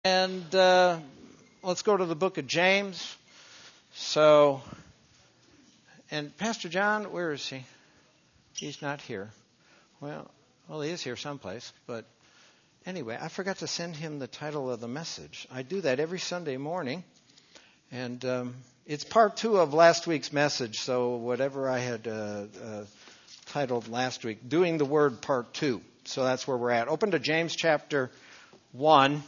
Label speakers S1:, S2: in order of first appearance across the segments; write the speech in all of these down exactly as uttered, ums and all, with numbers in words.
S1: And uh, let's go to the book of James. So, and Pastor John, where is he? He's not here. Well, well, he is here someplace. But anyway, I forgot to send him the title of the message. I do that every Sunday morning. And um, it's part two of last week's message. So whatever I had uh, uh, titled last week, doing the word part two. So that's where we're at. Open to James chapter one.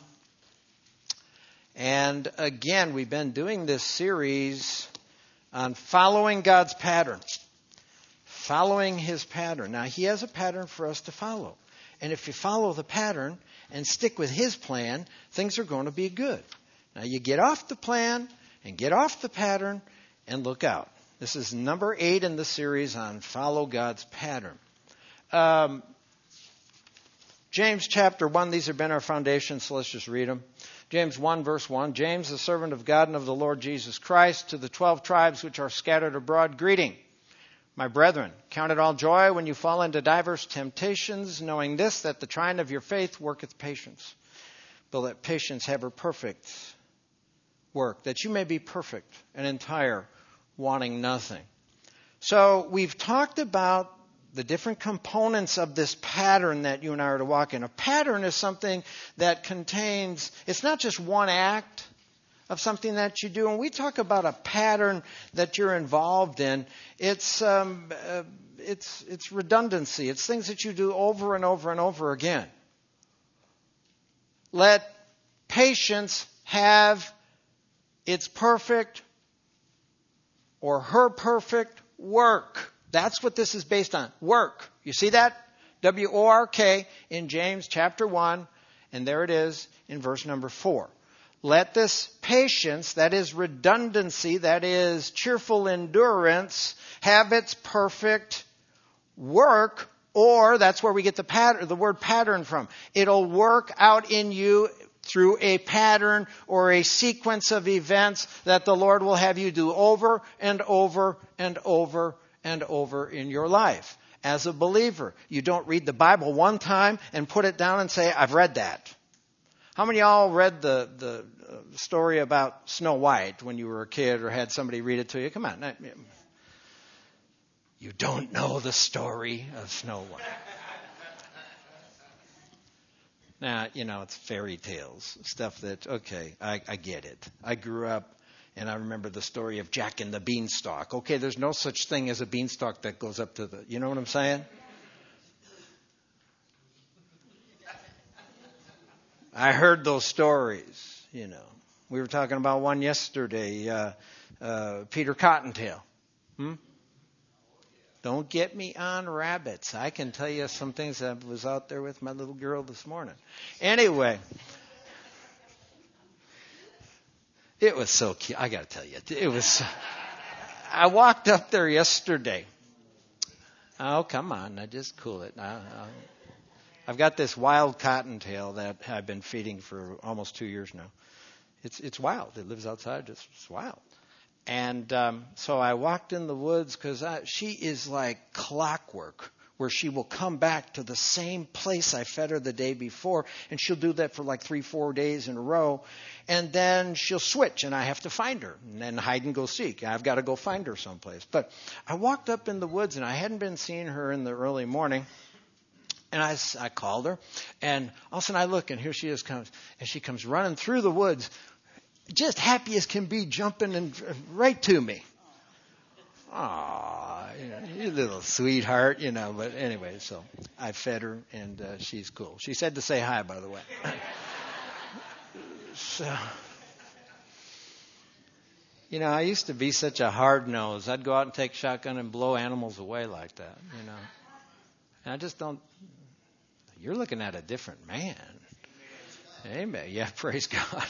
S1: And again, we've been doing this series on following God's pattern. Following His pattern. Now, He has a pattern for us to follow. And if you follow the pattern and stick with His plan, things are going to be good. Now, you get off the plan and get off the pattern and look out. This is number eight in the series on follow God's pattern. Um, James chapter one, these have been our foundations, so let's just read them. James one, verse one, James, the servant of God and of the Lord Jesus Christ, to the twelve tribes which are scattered abroad, greeting. My brethren, count it all joy when you fall into diverse temptations, knowing this, that the trying of your faith worketh patience. But let patience have her perfect work, that you may be perfect and entire, wanting nothing. So we've talked about the different components of this pattern that you and I are to walk in. A pattern is something that contains, it's not just one act of something that you do. When we talk about a pattern that you're involved in, it's um, uh, it's it's redundancy. It's things that you do over and over and over again. Let patience have its perfect or her perfect work. That's what this is based on. Work. You see that? W O R K in James chapter one. And there it is in verse number four. Let this patience, that is redundancy, that is cheerful endurance, have its perfect work. Or that's where we get the pattern, the word pattern from. It'll work out in you through a pattern or a sequence of events that the Lord will have you do over and over and over and over in your life. As a believer, you don't read the Bible one time and put it down and say, I've read that. How many of y'all read the, the story about Snow White when you were a kid or had somebody read it to you? Come on. You don't know the story of Snow White. Now, you know, it's fairy tales, stuff that, okay, I, I get it. I grew up and I remember the story of Jack and the Beanstalk. Okay, there's no such thing as a beanstalk that goes up to the, you know what I'm saying? I heard those stories, you know. We were talking about one yesterday, uh, uh, Peter Cottontail. Hmm? Don't get me on rabbits. I can tell you some things. I was out there with my little girl this morning. Anyway. It was so cute. I got to tell you, it was. I walked up there yesterday. Oh, come on. I just cool it. I, I, I've got this wild cottontail that I've been feeding for almost two years now. It's it's wild. It lives outside. It's, it's wild. And um, so I walked in the woods because she is like clockwork, where she will come back to the same place I fed her the day before, and she'll do that for like three, four days in a row, and then she'll switch, and I have to find her, and then hide and go seek. I've got to go find her someplace. But I walked up in the woods, and I hadn't been seeing her in the early morning, and I, I called her, and all of a sudden I look, and here she is, comes, and she comes running through the woods, just happy as can be, jumping and right to me. Aw, you little sweetheart, you know. But anyway, so I fed her, and uh, she's cool. She said to say hi, by the way. So, you know, I used to be such a hard nose. I'd go out and take shotgun and blow animals away like that, you know. And I just don't. You're looking at a different man. Amen. Yeah, praise God.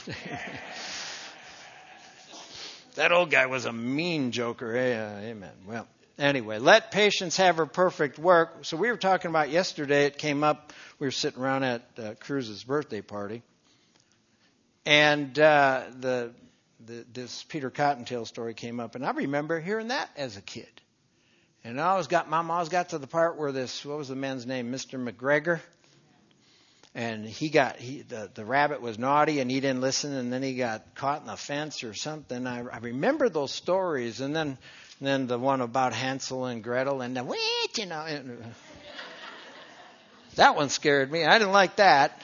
S1: That old guy was a mean joker. Amen. Well, anyway, let patience have her perfect work. So we were talking about yesterday. It came up. We were sitting around at uh, Cruz's birthday party. And uh, the, the this Peter Cottontail story came up. And I remember hearing that as a kid. And I always got, Mom always got to the part where this, what was the man's name? Mister McGregor. and he got he the, the rabbit was naughty and he didn't listen, and then he got caught in the fence or something. I, I remember those stories, and then and then the one about Hansel and Gretel and the wait, you know, and, uh, that one scared me. I didn't like that.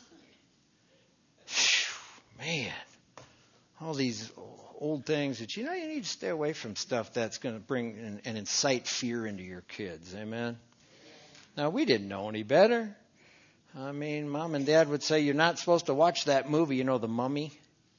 S1: Whew, man, all these old things that, you know, you need to stay away from stuff that's going to bring and, and incite fear into your kids. Amen. Now, we didn't know any better. I mean, Mom and Dad would say, you're not supposed to watch that movie, you know, The Mummy.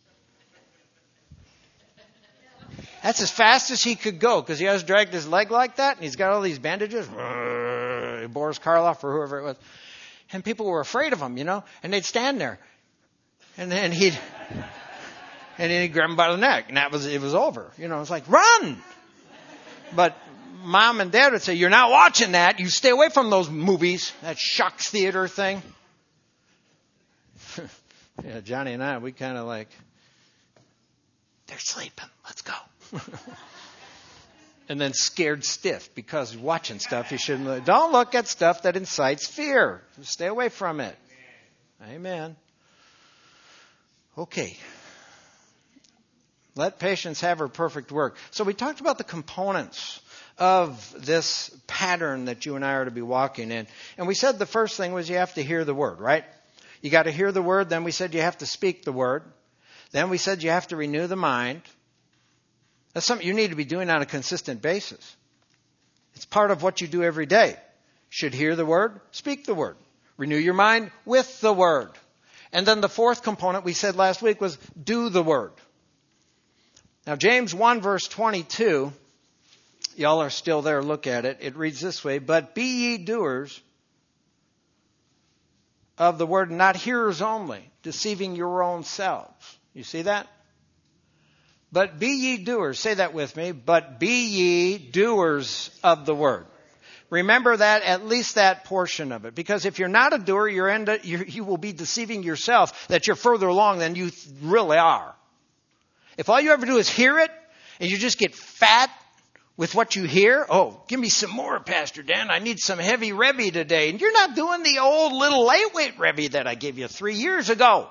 S1: That's as fast as he could go, because he always dragged his leg like that, and he's got all these bandages. Boris Karloff or whoever it was. And people were afraid of him, you know, and they'd stand there. And then he'd... And then he'd grab him by the neck, and that was it was over. You know, it's like, run! But Mom and Dad would say, you're not watching that. You stay away from those movies, that Shocks Theater thing. Yeah, Johnny and I, we kind of like, they're sleeping. Let's go. And then scared stiff because he's watching stuff you shouldn't look. Don't look at stuff that incites fear. Stay away from it. Amen. Okay. Let patience have her perfect work. So we talked about the components of this pattern that you and I are to be walking in. And we said the first thing was you have to hear the word, right? You got to hear the word. Then we said you have to speak the word. Then we said you have to renew the mind. That's something you need to be doing on a consistent basis. It's part of what you do every day. You should hear the word, speak the word. Renew your mind with the word. And then the fourth component we said last week was do the word. Now, James one, verse twenty-two, y'all are still there, look at it. It reads this way, but be ye doers of the word, not hearers only, deceiving your own selves. You see that? But be ye doers, say that with me, but be ye doers of the word. Remember that, at least that portion of it. Because if you're not a doer, you're end, you're, you will be deceiving yourself that you're further along than you really are. If all you ever do is hear it, and you just get fat with what you hear, oh, give me some more, Pastor Dan. I need some heavy Rebbe today. And you're not doing the old little lightweight Rebbe that I gave you three years ago.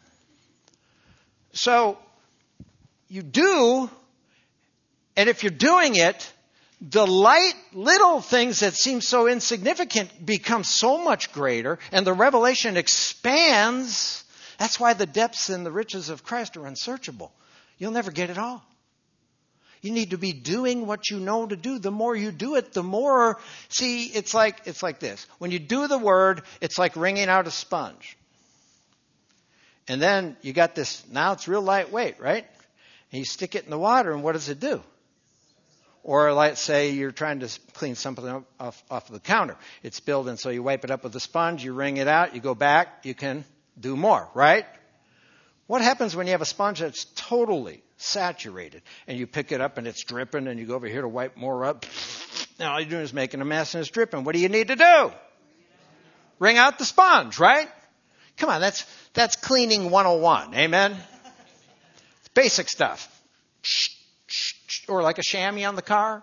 S1: So, you do, and if you're doing it, the light little things that seem so insignificant become so much greater, and the revelation expands. That's why the depths and the riches of Christ are unsearchable. You'll never get it all. You need to be doing what you know to do. The more you do it, the more... See, it's like it's like this. When you do the word, it's like wringing out a sponge. And then you got this... Now it's real lightweight, right? And you stick it in the water, and what does it do? Or let's say you're trying to clean something off, off of the counter. It's spilled, and so you wipe it up with a sponge, you wring it out, you go back, you can do more, right? What happens when you have a sponge that's totally saturated and you pick it up and it's dripping and you go over here to wipe more up? Now all you're doing is making a mess and it's dripping. What do you need to do? Wring out the sponge, right? Come on, that's that's cleaning one oh one. Amen? It's basic stuff. Or like a chamois on the car.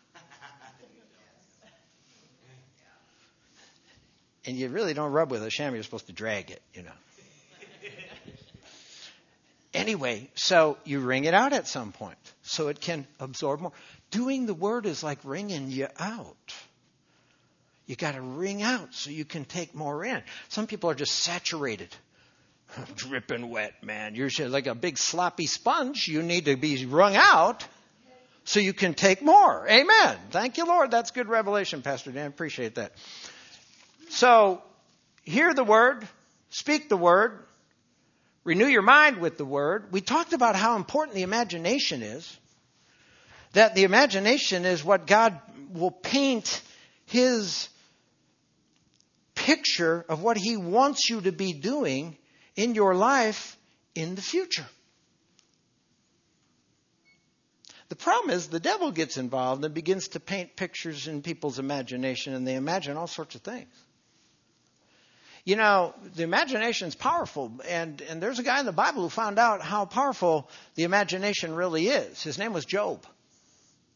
S1: And you really don't rub with a chamois. You're supposed to drag it, you know. Anyway, so you wring it out at some point so it can absorb more. Doing the word is like wringing you out. You got to wring out so you can take more in. Some people are just saturated. Dripping wet, man. You're like a big sloppy sponge. You need to be wrung out so you can take more. Amen. Thank you, Lord. That's good revelation, Pastor Dan. Appreciate that. So, hear the word, speak the word, renew your mind with the word. We talked about how important the imagination is. That the imagination is what God will paint His picture of what He wants you to be doing in your life in the future. The problem is the devil gets involved and begins to paint pictures in people's imagination, and they imagine all sorts of things. You know, the imagination is powerful, and, and there's a guy in the Bible who found out how powerful the imagination really is. His name was Job.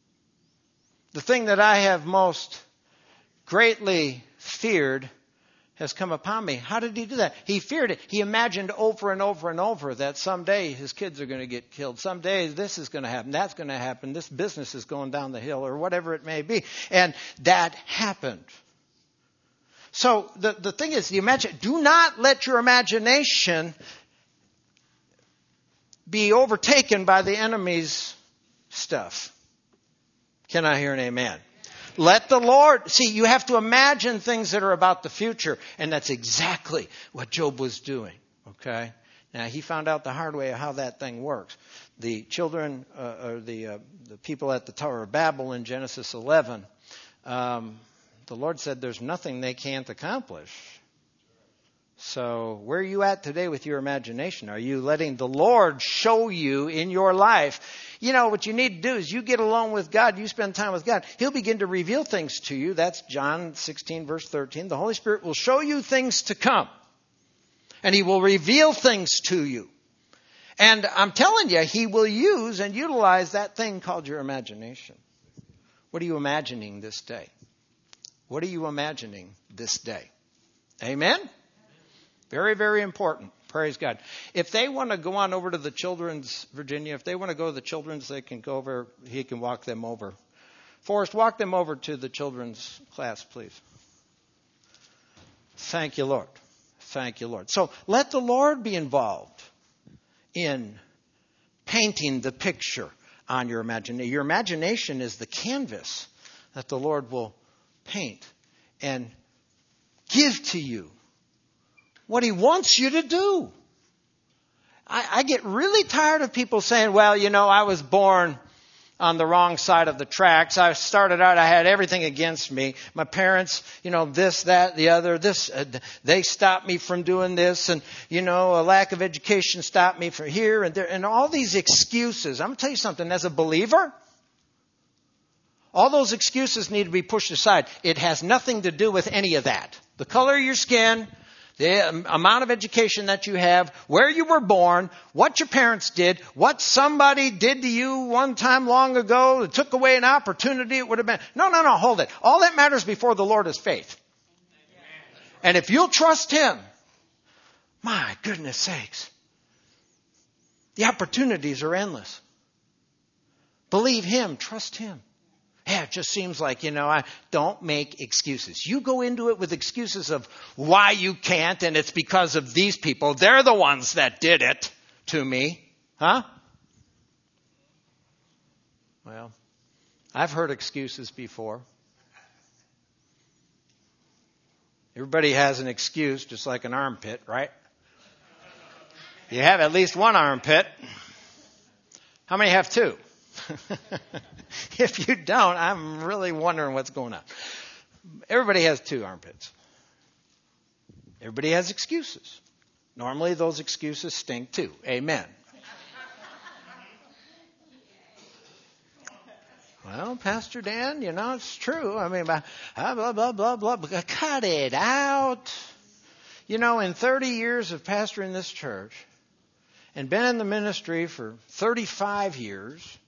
S1: The thing that I have most greatly feared has come upon me. How did he do that? He feared it. He imagined over and over and over that someday his kids are going to get killed. Someday this is going to happen. That's going to happen. This business is going down the hill or whatever it may be. And that happened. So the, the thing is, the imagine, do not let your imagination be overtaken by the enemy's stuff. Can I hear an amen? Let the Lord, see, you have to imagine things that are about the future. And that's exactly what Job was doing. Okay? Now, he found out the hard way of how that thing works. The children, uh, or the, uh, the people at the Tower of Babel in Genesis eleven, um, the Lord said there's nothing they can't accomplish. So where are you at today with your imagination? Are you letting the Lord show you in your life? You know, what you need to do is you get along with God. You spend time with God. He'll begin to reveal things to you. That's John sixteen, verse thirteen. The Holy Spirit will show you things to come. And He will reveal things to you. And I'm telling you, He will use and utilize that thing called your imagination. What are you imagining this day? What are you imagining this day? Amen? Very, very important. Praise God. If they want to go on over to the children's, Virginia, if they want to go to the children's, they can go over. He can walk them over. Forrest, walk them over to the children's class, please. Thank you, Lord. Thank you, Lord. So let the Lord be involved in painting the picture on your imagination. Your imagination is the canvas that the Lord will paint and give to you what He wants you to do. I, I get really tired of people saying, well, you know, I was born on the wrong side of the tracks. I started out, I had everything against me. My parents, you know, this, that, the other, this, uh, they stopped me from doing this. And, you know, a lack of education stopped me from here and there. And all these excuses. I'm going to tell you something. As a believer, all those excuses need to be pushed aside. It has nothing to do with any of that. The color of your skin, the amount of education that you have, where you were born, what your parents did, what somebody did to you one time long ago that took away an opportunity it would have been. No, no, no, hold it. All that matters before the Lord is faith. And if you'll trust Him, my goodness sakes, the opportunities are endless. Believe Him, trust Him. Yeah, it just seems like, you know, I don't make excuses. You go into it with excuses of why you can't, and it's because of these people. They're the ones that did it to me. Huh? Well, I've heard excuses before. Everybody has an excuse, just like an armpit, right? You have at least one armpit. How many have two? If you don't, I'm really wondering what's going on. Everybody has two armpits. Everybody has excuses. Normally those excuses stink too. Amen. Well, Pastor Dan, you know, it's true. I mean, blah, blah, blah, blah, blah. Cut it out. You know, in thirty years of pastoring this church and been in the ministry for thirty-five years,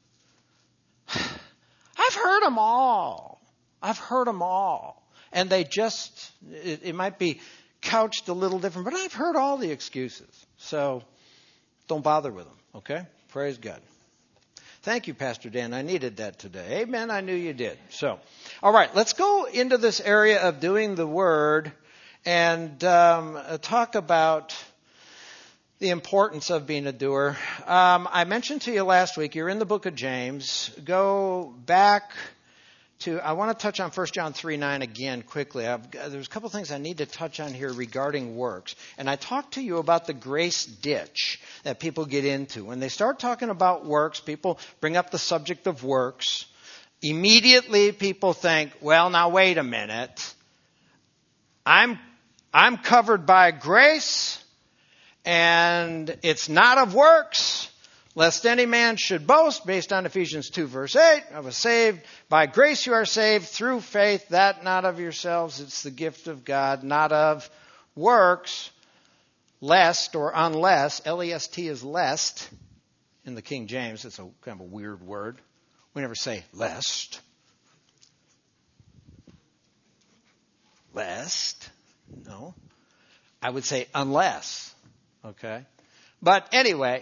S1: I've heard them all. I've heard them all. And they just, it, it might be couched a little different, but I've heard all the excuses. So don't bother with them, okay? Praise God. Thank you, Pastor Dan. I needed that today. Amen. I knew you did. So, all right, let's go into this area of doing the Word and um, talk about the importance of being a doer. Um, I mentioned to you last week, you're in the book of James. Go back to, I want to touch on First John three nine again quickly. I've, there's a couple things I need to touch on here regarding works. And I talked to you about the grace ditch that people get into. When they start talking about works, people bring up the subject of works. Immediately people think, well, now wait a minute. I'm, I'm covered by grace. And it's not of works, lest any man should boast, based on Ephesians two, verse eight. I was saved. By grace you are saved through faith, that not of yourselves. It's the gift of God, not of works, lest or unless. L E S T is lest in the King James. It's a kind of a weird word. We never say lest. Lest. No. I would say unless. Okay. But anyway,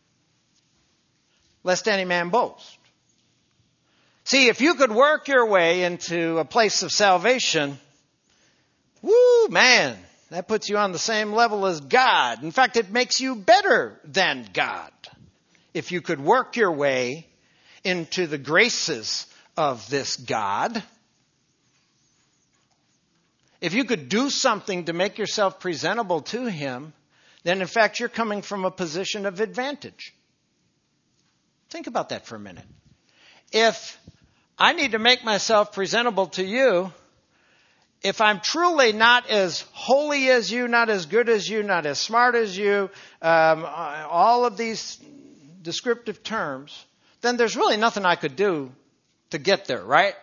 S1: lest any man boast. See, if you could work your way into a place of salvation, woo, man, that puts you on the same level as God. In fact, it makes you better than God. If you could work your way into the graces of this God, if you could do something to make yourself presentable to Him, then in fact you're coming from a position of advantage. Think about that for a minute. If I need to make myself presentable to you, if I'm truly not as holy as you, not as good as you, not as smart as you, um, all of these descriptive terms, then there's really nothing I could do to get there, right?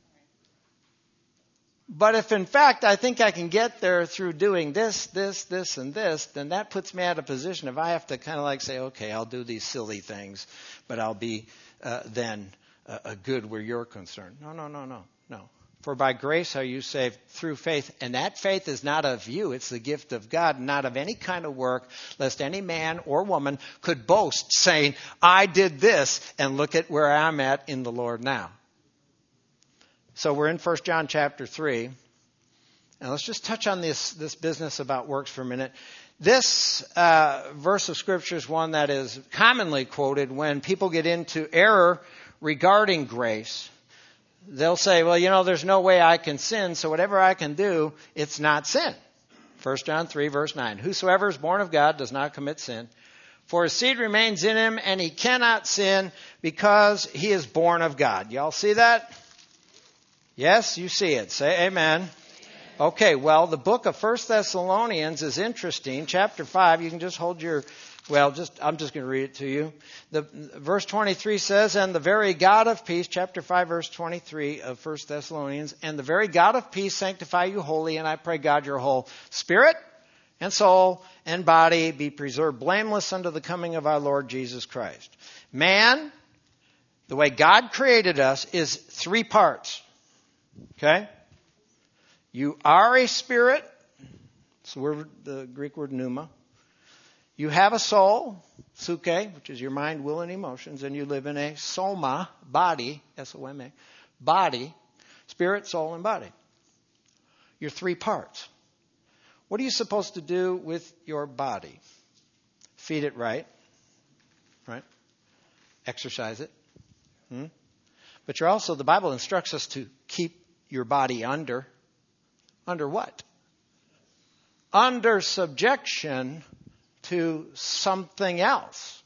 S1: But if in fact I think I can get there through doing this, this, this, and this, then that puts me at a position if I have to kind of like say, okay, I'll do these silly things, but I'll be uh, then uh, a good where you're concerned. No, no, no, no, no. For by grace are you saved through faith, and that faith is not of you. It's the gift of God, not of any kind of work, lest any man or woman could boast, saying, I did this, and look at where I'm at in the Lord now. So we're in First John chapter three, and let's just touch on this, this business about works for a minute. This uh, verse of Scripture is one that is commonly quoted when people get into error regarding grace. They'll say, well, you know, there's no way I can sin, so whatever I can do, it's not sin. First John three, verse nine. Whosoever is born of God does not commit sin, for his seed remains in him, and he cannot sin because he is born of God. Y'all see that? Yes, you see it. Say amen. Amen. Okay, well, the book of First Thessalonians is interesting. Chapter five, you can just hold your... Well, just I'm just going to read it to you. The verse twenty-three says, and the very God of peace, chapter five, verse twenty-three of First Thessalonians, and the very God of peace sanctify you wholly, and I pray God your whole spirit and soul and body be preserved blameless unto the coming of our Lord Jesus Christ. Man, the way God created us, is three parts. Okay? You are a spirit. It's the, word, the Greek word pneuma. You have a soul, suke, which is your mind, will, and emotions, and you live in a soma, body, S O M A, body, spirit, soul, and body. Your three parts. What are you supposed to do with your body? Feed it right, right? Exercise it. Hmm? But you're also, the Bible instructs us to keep your body under, under what? Under subjection to something else.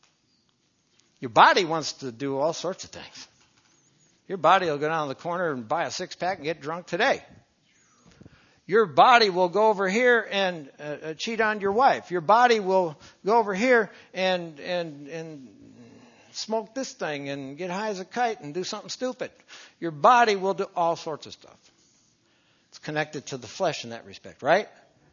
S1: Your body wants to do all sorts of things. Your body will go down the corner and buy a six-pack and get drunk today. Your body will go over here and uh, cheat on your wife. Your body will go over here and and and smoke this thing and get high as a kite and do something stupid. Your body will do all sorts of stuff. It's connected to the flesh in that respect, right?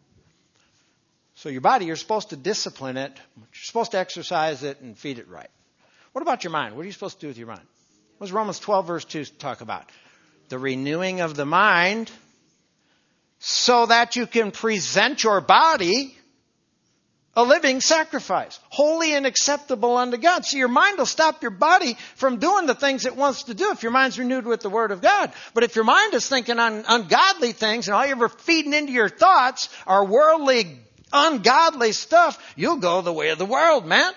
S1: So your body, you're supposed to discipline it. You're supposed to exercise it and feed it right. What about your mind? What are you supposed to do with your mind? What does Romans twelve, verse two talk about? The renewing of the mind so that you can present your body a living sacrifice, holy and acceptable unto God. So your mind will stop your body from doing the things it wants to do if your mind's renewed with the Word of God. But if your mind is thinking on ungodly things and all you're ever feeding into your thoughts are worldly ungodly stuff, you'll go the way of the world, man.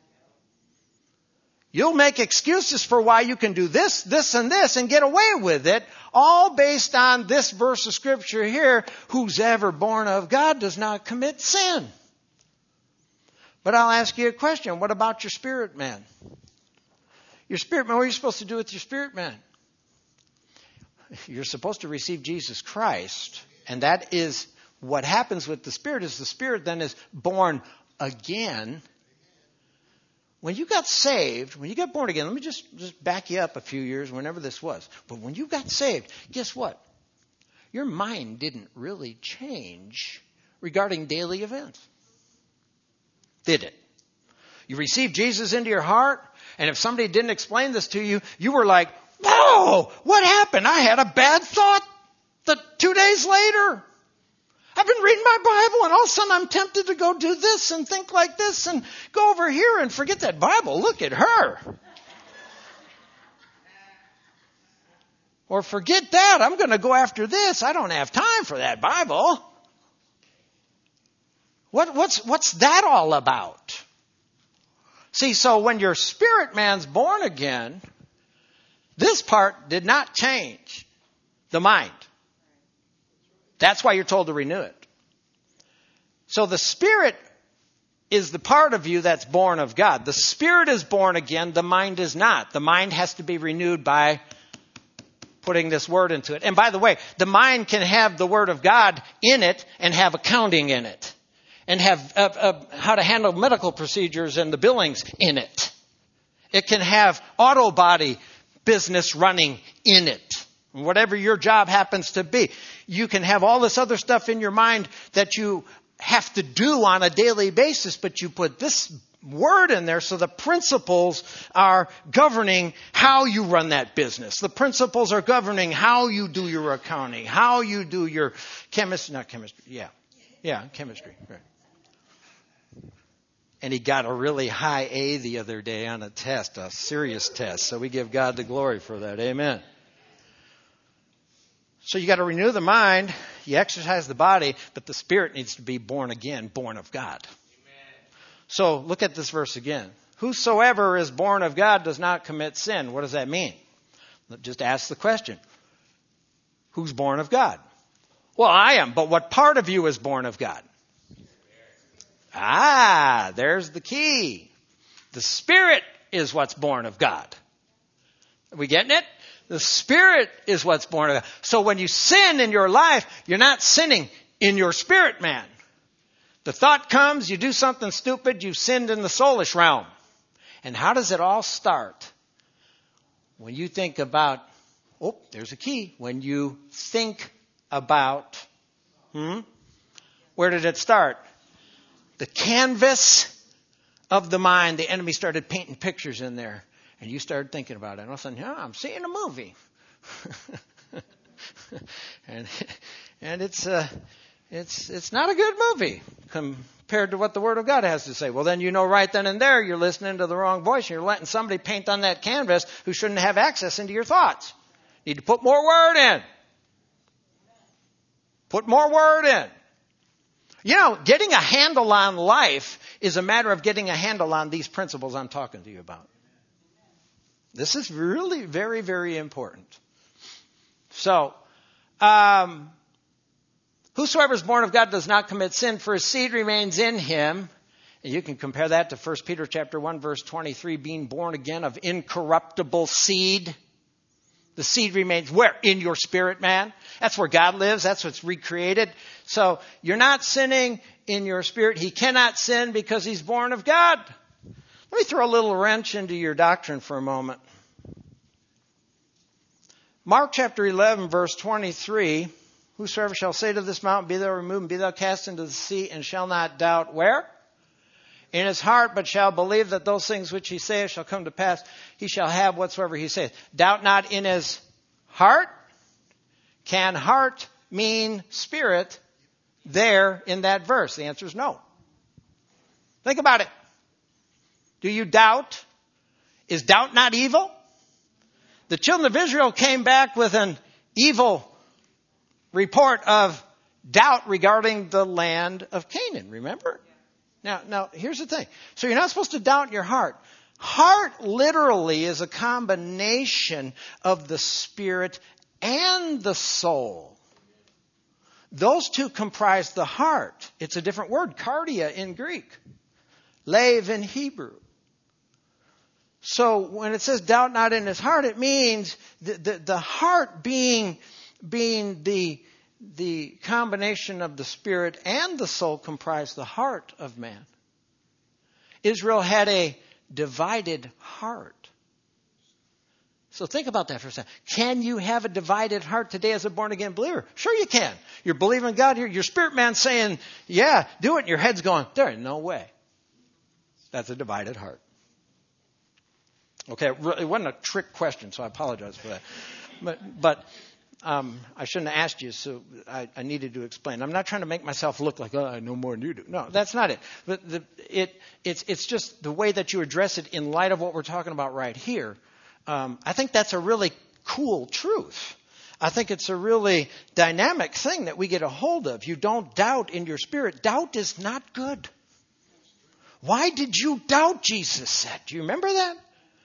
S1: You'll make excuses for why you can do this, this, and this and get away with it, all based on this verse of Scripture here, who's ever born of God does not commit sin. But I'll ask you a question. What about your spirit man? Your spirit man, what are you supposed to do with your spirit man? You're supposed to receive Jesus Christ, and that is what happens with the Spirit is the Spirit then is born again. When you got saved, when you got born again, let me just, just back you up a few years, whenever this was. But when you got saved, guess what? Your mind didn't really change regarding daily events. Did it? You received Jesus into your heart, and if somebody didn't explain this to you, you were like, whoa, what happened? I had a bad thought the two days later. I've been reading my Bible, and all of a sudden I'm tempted to go do this and think like this and go over here and forget that Bible. Look at her. Or forget that. I'm going to go after this. I don't have time for that Bible. What, what's, what's that all about? See, so when your spirit man's born again, this part did not change the mind. That's why you're told to renew it. So the spirit is the part of you that's born of God. The spirit is born again. The mind is not. The mind has to be renewed by putting this word into it. And by the way, the mind can have the word of God in it and have accounting in it. And have uh, uh, how to handle medical procedures and the billings in it. It can have auto body business running in it. Whatever your job happens to be. You can have all this other stuff in your mind that you have to do on a daily basis, but you put this word in there so the principles are governing how you run that business. The principles are governing how you do your accounting, how you do your chemistry, not chemistry, yeah. Yeah, chemistry, right. And he got a really high A the other day on a test, a serious test. So we give God the glory for that. Amen. So you got to renew the mind. You exercise the body, but the spirit needs to be born again, born of God. Amen. So look at this verse again. Whosoever is born of God does not commit sin. What does that mean? Just ask the question. Who's born of God? Well, I am, but what part of you is born of God? Ah, there's the key. The Spirit is what's born of God. Are we getting it? The Spirit is what's born of God. So when you sin in your life, you're not sinning in your spirit man. The thought comes, you do something stupid, you've sinned in the soulish realm. And how does it all start? When you think about, oh, there's a key. When you think about, hmm, where did it start? The canvas of the mind, the enemy started painting pictures in there. And you started thinking about it. And all of a sudden, yeah, I'm seeing a movie. and and it's uh, it's it's not a good movie compared to what the Word of God has to say. Well, then you know right then and there you're listening to the wrong voice. You're letting somebody paint on that canvas who shouldn't have access into your thoughts. You need to put more Word in. Put more Word in. You know, getting a handle on life is a matter of getting a handle on these principles I'm talking to you about. This is really very, very important. So, um, whosoever is born of God does not commit sin, for his seed remains in him. And you can compare that to First Peter chapter one, verse twenty-three, being born again of incorruptible seed. The seed remains where? In your spirit, man. That's where God lives. That's what's recreated. So you're not sinning in your spirit. He cannot sin because he's born of God. Let me throw a little wrench into your doctrine for a moment. Mark chapter eleven, verse twenty-three. Whosoever shall say to this mountain, be thou removed and be thou cast into the sea, and shall not doubt where? In his heart, but shall believe that those things which he saith shall come to pass, he shall have whatsoever he saith. Doubt not in his heart. Can heart mean spirit there in that verse? The answer is no. Think about it. Do you doubt? Is doubt not evil? The children of Israel came back with an evil report of doubt regarding the land of Canaan. Remember? Now, now, here's the thing. So you're not supposed to doubt in your heart. Heart literally is a combination of the spirit and the soul. Those two comprise the heart. It's a different word, cardia in Greek, lev in Hebrew. So when it says doubt not in his heart, it means the, the, the heart being, being the, the combination of the spirit and the soul comprise the heart of man. Israel had a divided heart. So think about that for a second. Can you have a divided heart today as a born-again believer? Sure you can. You're believing God. Your, your spirit man's saying, yeah, do it. And your head's going, there is no way. That's a divided heart. Okay, it wasn't a trick question, so I apologize for that. But, but Um, I shouldn't have asked you, so I, I needed to explain. I'm not trying to make myself look like, oh, I know more than you do. No, that's not it. But the, it, it's, it's just the way that you address it in light of what we're talking about right here. Um, I think that's a really cool truth. I think it's a really dynamic thing that we get a hold of. You don't doubt in your spirit. Doubt is not good. Why did you doubt, Jesus said? Do you remember that?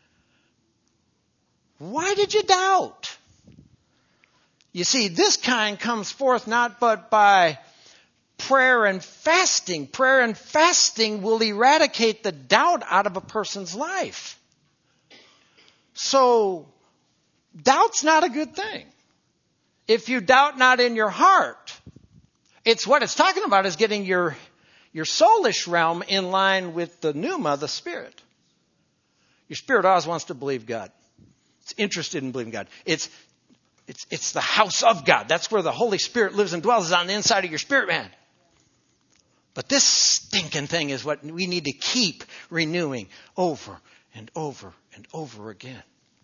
S1: Why did you doubt? You see, this kind comes forth not but by prayer and fasting. Prayer and fasting will eradicate the doubt out of a person's life. So, doubt's not a good thing. If you doubt not in your heart, it's what it's talking about is getting your, your soulish realm in line with the pneuma, the spirit. Your spirit always wants to believe God. It's interested in believing God. It's It's, it's the house of God. That's where the Holy Spirit lives and dwells, is on the inside of your spirit man. But this stinking thing is what we need to keep renewing over and over and over again.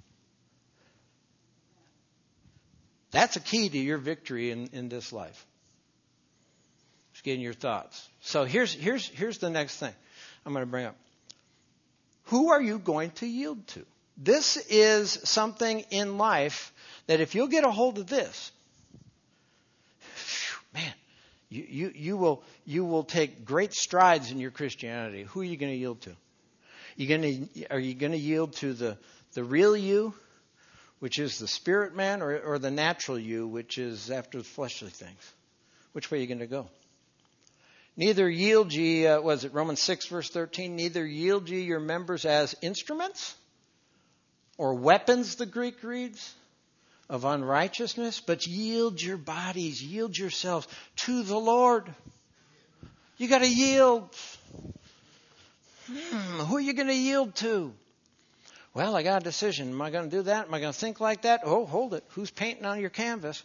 S1: That's a key to your victory in, in this life. Just getting your thoughts. So here's, here's, here's the next thing I'm going to bring up. Who are you going to yield to? This is something in life that if you'll get a hold of this, man, you, you, you will you will take great strides in your Christianity. Who are you going to yield to? You going to are you going to yield to the, the real you, which is the spirit man, or, or the natural you, which is after the fleshly things? Which way are you going to go? Neither yield ye, uh, was it Romans six verse thirteen? Neither yield ye your members as instruments or weapons, the Greek reads, of unrighteousness, but yield your bodies, yield yourselves to the Lord. You got to yield. Hmm, who are you going to yield to? Well, I got a decision. Am I going to do that? Am I going to think like that? Oh, hold it. Who's painting on your canvas?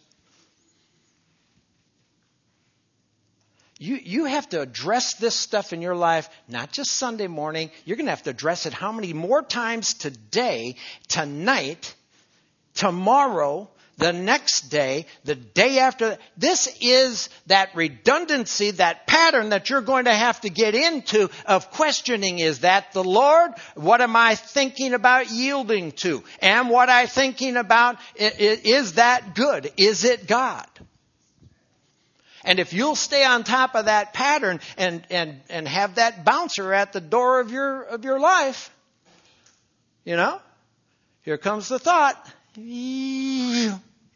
S1: You, you have to address this stuff in your life, not just Sunday morning. You're going to have to address it how many more times today, tonight, tomorrow, the next day, the day after. This is that redundancy, that pattern that you're going to have to get into of questioning. Is that the Lord? What am I thinking about yielding to? Am what I'm thinking about, is that good? Is it God? And if you'll stay on top of that pattern and, and, and have that bouncer at the door of your of your life, you know, here comes the thought. Well,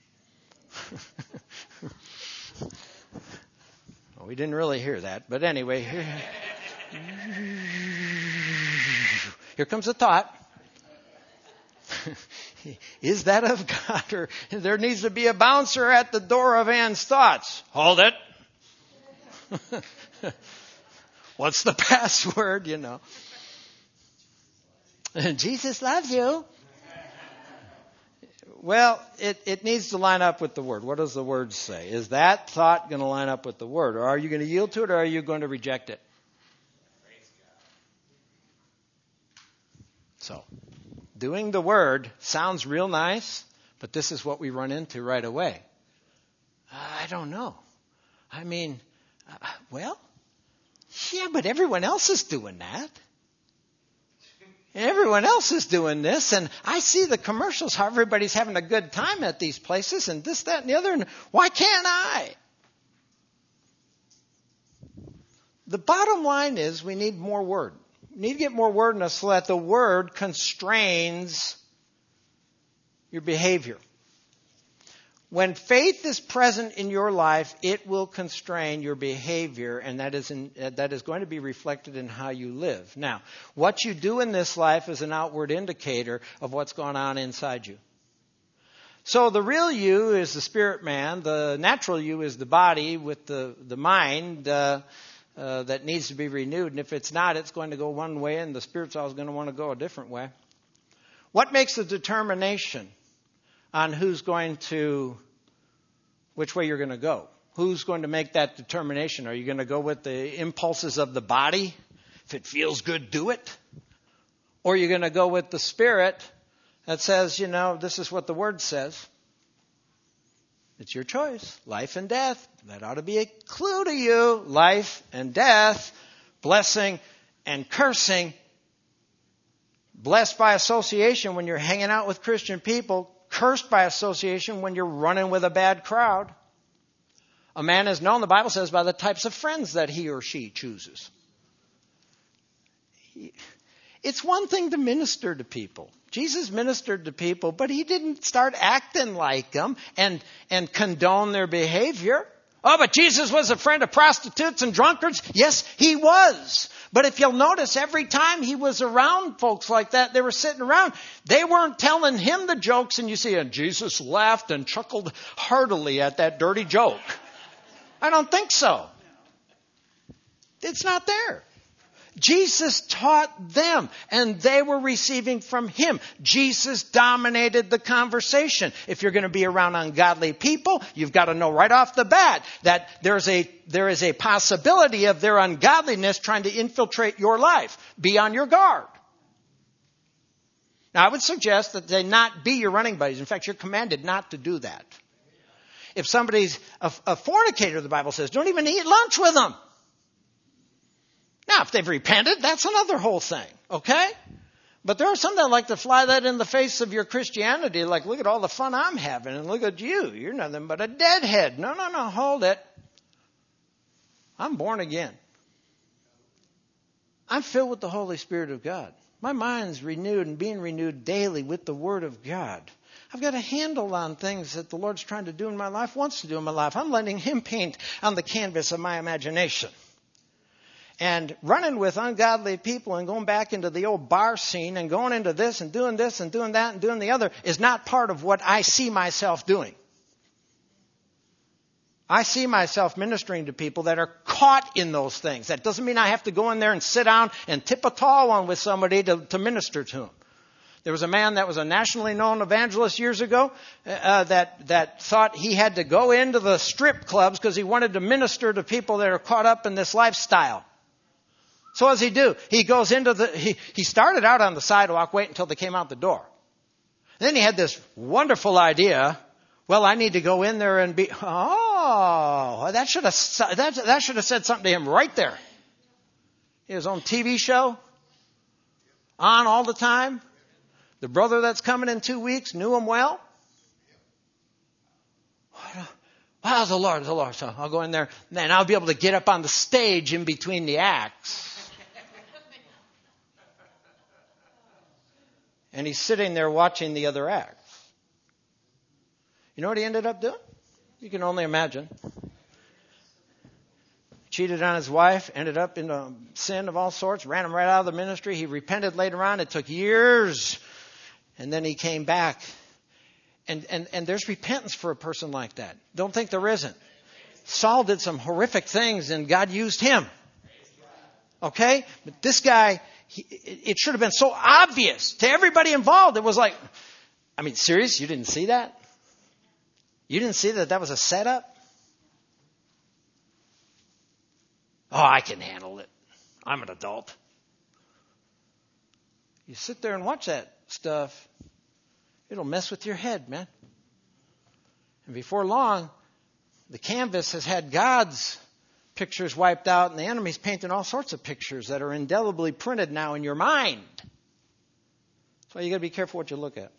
S1: we didn't really hear that, but anyway, here, here comes the thought. Is that of God? Or there needs to be a bouncer at the door of Ann's thoughts. Hold it. What's the password, you know? Jesus loves you. Well, it, it needs to line up with the Word. What does the Word say? Is that thought going to line up with the Word? Or are you going to yield to it, or are you going to reject it? So, doing the Word sounds real nice, but this is what we run into right away. I don't know. I mean, uh, well, yeah, but everyone else is doing that. Everyone else is doing this, and I see the commercials, how everybody's having a good time at these places, and this, that, and the other, and why can't I? The bottom line is we need more Word. We need to get more Word in us so that the Word constrains your behavior. When faith is present in your life, it will constrain your behavior, and that is in, uh, that is going to be reflected in how you live. Now, what you do in this life is an outward indicator of what's going on inside you. So the real you is the spirit man. The natural you is the body with the, the mind uh, uh, that needs to be renewed. And if it's not, it's going to go one way, and the spirit's always going to want to go a different way. What makes the determination on who's going to, which way you're going to go? Who's going to make that determination? Are you going to go with the impulses of the body? If it feels good, do it. Or are you going to go with the spirit that says, you know, this is what the Word says? It's your choice. Life and death. That ought to be a clue to you. Life and death. Blessing and cursing. Blessed by association when you're hanging out with Christian people. Cursed by association when you're running with a bad crowd. A man is known, the Bible says, by the types of friends that he or she chooses. It's one thing to minister to people. Jesus ministered to people, but he didn't start acting like them and, and condone their behavior. Oh, but Jesus was a friend of prostitutes and drunkards. Yes, he was. But if you'll notice, every time he was around folks like that, they were sitting around. They weren't telling him the jokes, and you see, and Jesus laughed and chuckled heartily at that dirty joke. I don't think so. It's not there. Jesus taught them, and they were receiving from him. Jesus dominated the conversation. If you're going to be around ungodly people, you've got to know right off the bat that there's a, there is a possibility of their ungodliness trying to infiltrate your life. Be on your guard. Now, I would suggest that they not be your running buddies. In fact, you're commanded not to do that. If somebody's a, a fornicator, the Bible says, don't even eat lunch with them. Now, if they've repented, that's another whole thing, okay? But there are some that like to fly that in the face of your Christianity, like, look at all the fun I'm having, and look at you. You're nothing but a deadhead. No, no, no, hold it. I'm born again. I'm filled with the Holy Spirit of God. My mind's renewed and being renewed daily with the Word of God. I've got a handle on things that the Lord's trying to do in my life, wants to do in my life. I'm letting him paint on the canvas of my imagination. And running with ungodly people and going back into the old bar scene and going into this and doing this and doing that and doing the other is not part of what I see myself doing. I see myself ministering to people that are caught in those things. That doesn't mean I have to go in there and sit down and tip a tall one with somebody to, to minister to them. There was a man that was a nationally known evangelist years ago uh, that, that thought he had to go into the strip clubs because he wanted to minister to people that are caught up in this lifestyle. So what does he do? He goes into the, he, he started out on the sidewalk, wait until they came out the door. And then he had this wonderful idea. Well, I need to go in there and be, oh, that should have, that, that should have said something to him right there. His own T V show, on all the time. The brother that's coming in two weeks knew him well. Wow, the Lord, the Lord. So I'll go in there, and I'll be able to get up on the stage in between the acts. And he's sitting there watching the other acts. You know what he ended up doing? You can only imagine. Cheated on his wife, ended up in a sin of all sorts, ran him right out of the ministry. He repented later on. It took years. And then he came back. And, and, and there's repentance for a person like that. Don't think there isn't. Saul did some horrific things and God used him. Okay? But this guy, he, it should have been so obvious to everybody involved. It was like, I mean, serious? You didn't see that? You didn't see that that was a setup? Oh, I can handle it. I'm an adult. You sit there and watch that stuff, it'll mess with your head, man. And before long, the canvas has had God's pictures wiped out, and the enemy's painting all sorts of pictures that are indelibly printed now in your mind. That's why you got to be careful what you look at.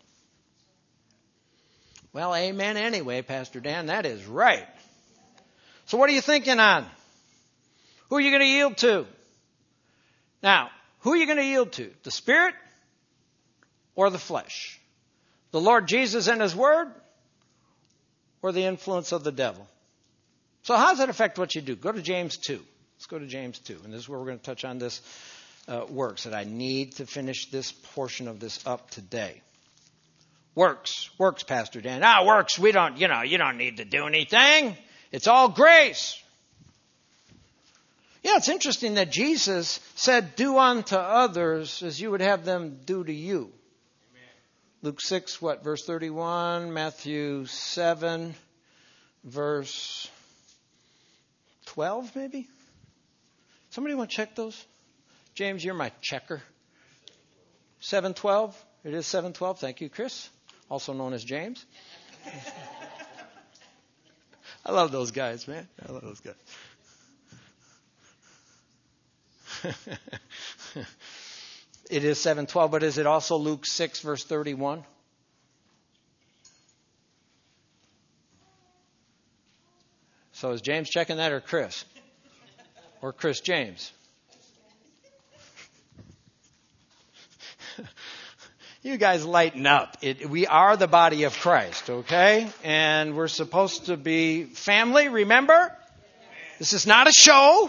S1: Well, amen anyway, Pastor Dan. That is right. So what are you thinking on? Who are you going to yield to? Now, who are you going to yield to? The Spirit or the flesh? The Lord Jesus and His Word or the influence of the devil? So how does that affect what you do? Go to James two. Let's go to James two. And this is where we're going to touch on this uh, works. That I need to finish this portion of this up today. Works. Works, Pastor Dan. Ah, works. We don't, you know, you don't need to do anything. It's all grace. Yeah, it's interesting that Jesus said, do unto others as you would have them do to you. Amen. Luke six, what, verse thirty-one, Matthew seven, verse twelve, maybe? Somebody want to check those? James, you're my checker. seven twelve. It is seven twelve. Thank you, Chris. Also known as James. I love those guys, man. I love those guys. It is seven twelve, but is it also Luke six, verse thirty-one? So is James checking that or Chris? Or Chris James? You guys lighten up. It, we are the body of Christ, okay? And we're supposed to be family, remember? This is not a show.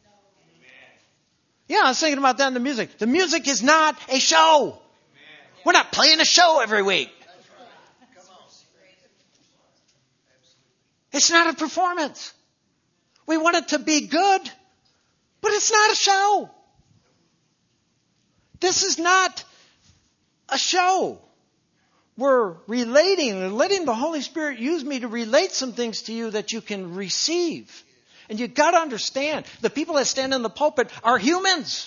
S1: Yeah, I was thinking about that in the music. The music is not a show. We're not playing a show every week. It's not a performance. We want it to be good, but it's not a show. This is not a show. We're relating and letting the Holy Spirit use me to relate some things to you that you can receive. And you've got to understand, the people that stand in the pulpit are humans.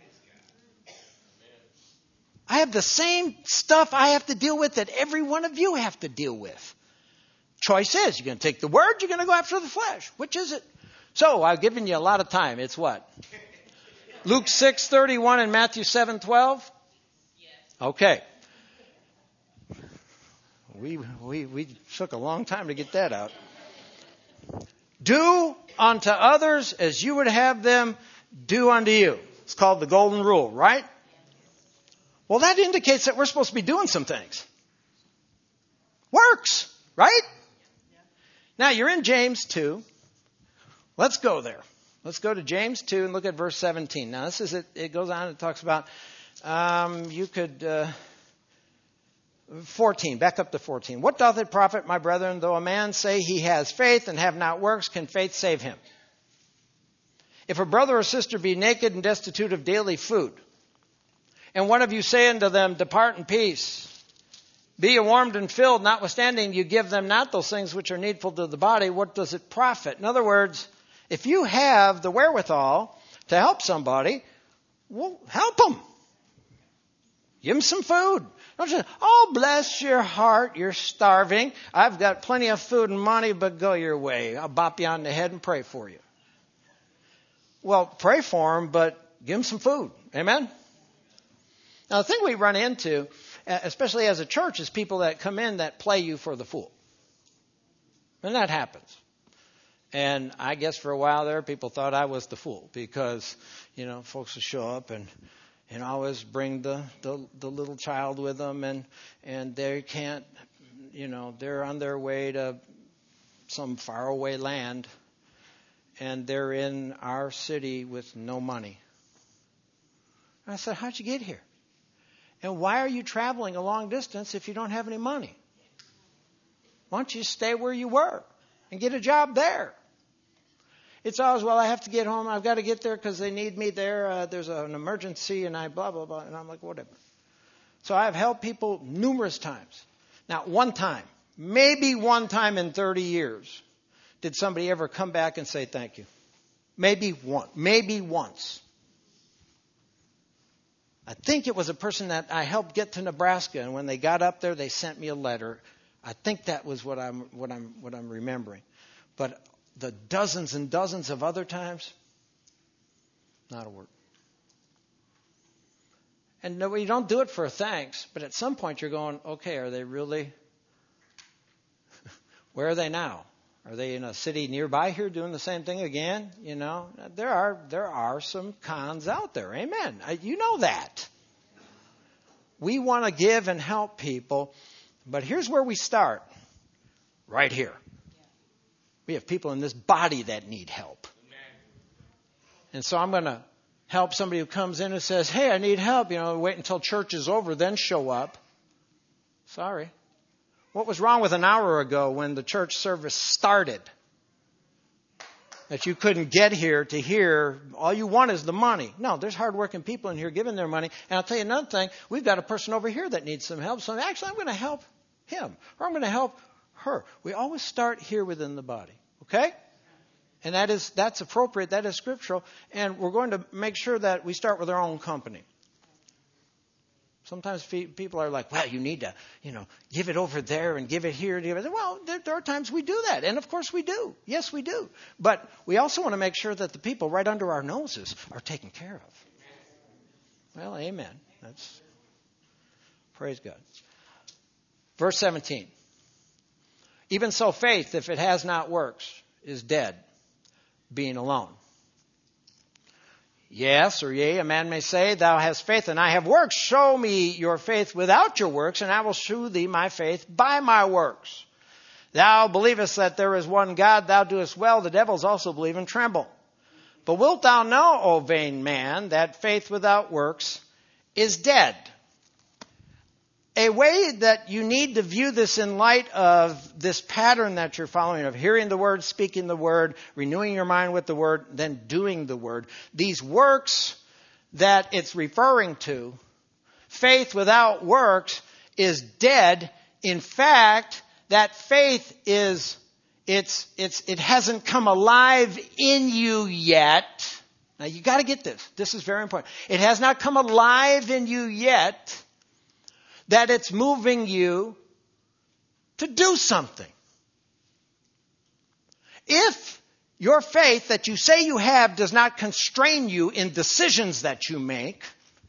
S1: I have the same stuff I have to deal with that every one of you have to deal with. Choice is, you're going to take the word, you're going to go after the flesh. Which is it? So, I've given you a lot of time. It's what? Luke six thirty-one and Matthew seven twelve? Okay. We, we, we took a long time to get that out. Do unto others as you would have them do unto you. It's called the golden rule, right? Well, that indicates that we're supposed to be doing some things. Works, right? Now, you're in James two. Let's go there. Let's go to James two and look at verse seventeen. Now, this is it. It goes on and talks about, um, you could, uh, fourteen, back up to fourteen. What doth it profit, my brethren, though a man say he has faith and have not works, can faith save him? If a brother or sister be naked and destitute of daily food, and one of you say unto them, depart in peace, be ye warmed and filled, notwithstanding you give them not those things which are needful to the body, what does it profit? In other words, if you have the wherewithal to help somebody, well, help them. Give them some food. Don't say, oh, bless your heart, you're starving. I've got plenty of food and money, but go your way. I'll bop you on the head and pray for you. Well, pray for them, but give them some food. Amen? Now, the thing we run into, especially as a church, is people that come in that play you for the fool. And that happens. And I guess for a while there, people thought I was the fool because, you know, folks would show up and, and always bring the, the, the little child with them and, and they can't, you know, they're on their way to some faraway land and they're in our city with no money. And I said, how'd you get here? And why are you traveling a long distance if you don't have any money? Why don't you stay where you were and get a job there? It's always, well, I have to get home. I've got to get there because they need me there. Uh, there's an emergency and I blah, blah, blah. And I'm like, whatever. So I've helped people numerous times. Now, one time, maybe one time in thirty years, did somebody ever come back and say thank you? Maybe one. Maybe once. I think it was a person that I helped get to Nebraska, and when they got up there, they sent me a letter. I think that was what I'm what I'm what I'm remembering. But the dozens and dozens of other times, not a word. And no, you don't do it for a thanks, but at some point you're going, okay, are they really? Where are they now? Are they in a city nearby here doing the same thing again? You know, there are there are some cons out there. Amen. I, you know that. We want to give and help people, but here's where we start. Right here. We have people in this body that need help. And so I'm going to help somebody who comes in and says, hey, I need help. You know, wait until church is over, then show up. Sorry. What was wrong with an hour ago when the church service started? That you couldn't get here to hear, all you want is the money. No, there's hardworking people in here giving their money. And I'll tell you another thing, we've got a person over here that needs some help. So actually I'm going to help him or I'm going to help her. We always start here within the body. Okay? And that is, that's appropriate. That is scriptural. And we're going to make sure that we start with our own company. Sometimes people are like, well, you need to, you know, give it over there and give it here. Give it. Well, there, there are times we do that. And of course we do. Yes, we do. But we also want to make sure that the people right under our noses are taken care of. Well, amen. That's, praise God. Verse seventeen. Even so, faith, if it has not works, is dead, being alone. Yes, or yea, a man may say, thou hast faith and I have works. Show me your faith without your works, and I will shew thee my faith by my works. Thou believest that there is one God, thou doest well. The devils also believe and tremble. But wilt thou know, O vain man, that faith without works is dead? A way that you need to view this in light of this pattern that you're following of hearing the word, speaking the word, renewing your mind with the word, then doing the word. These works that it's referring to, faith without works is dead. In fact, that faith is, it's, it's, it hasn't come alive in you yet. Now you got to get this. This is very important. It has not come alive in you yet, that it's moving you to do something. If your faith that you say you have does not constrain you in decisions that you make,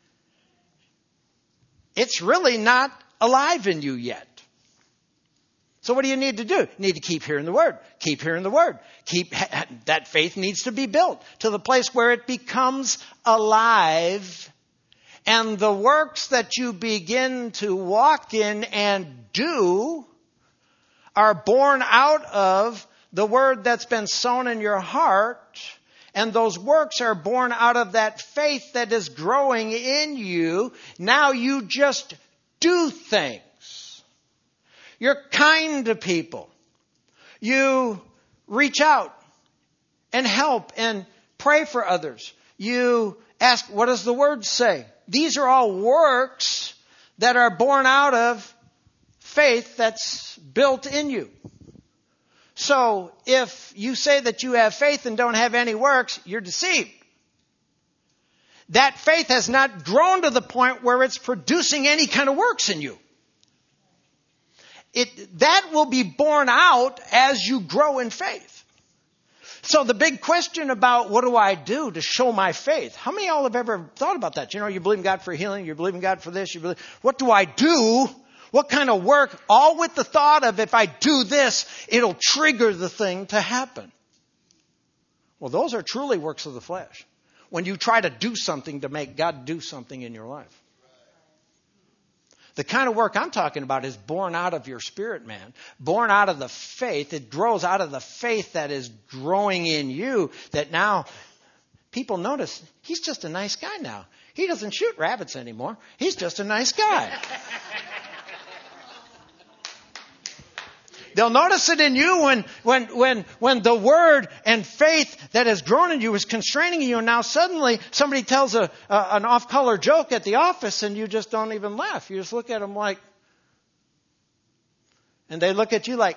S1: it's really not alive in you yet. So what do you need to do? You need to keep hearing the word. Keep hearing the word. Keep, that faith needs to be built to the place where it becomes alive. And the works that you begin to walk in and do are born out of the word that's been sown in your heart. And those works are born out of that faith that is growing in you. Now you just do things. You're kind to people. You reach out and help and pray for others. You ask, what does the word say? These are all works that are born out of faith that's built in you. So if you say that you have faith and don't have any works, you're deceived. That faith has not grown to the point where it's producing any kind of works in you. It, that will be born out as you grow in faith. So the big question about what do I do to show my faith? How many of y'all have ever thought about that? You know, you believe in God for healing. You believe in God for this. You believe, what do I do? What kind of work? All with the thought of if I do this, it'll trigger the thing to happen. Well, those are truly works of the flesh. When you try to do something to make God do something in your life. The kind of work I'm talking about is born out of your spirit, man. Born out of the faith. It grows out of the faith that is growing in you, that now people notice he's just a nice guy now. He doesn't shoot rabbits anymore. He's just a nice guy. They'll notice it in you when, when, when, when the word and faith that has grown in you is constraining you. And now suddenly somebody tells a, a an off-color joke at the office and you just don't even laugh. You just look at them like, and they look at you like,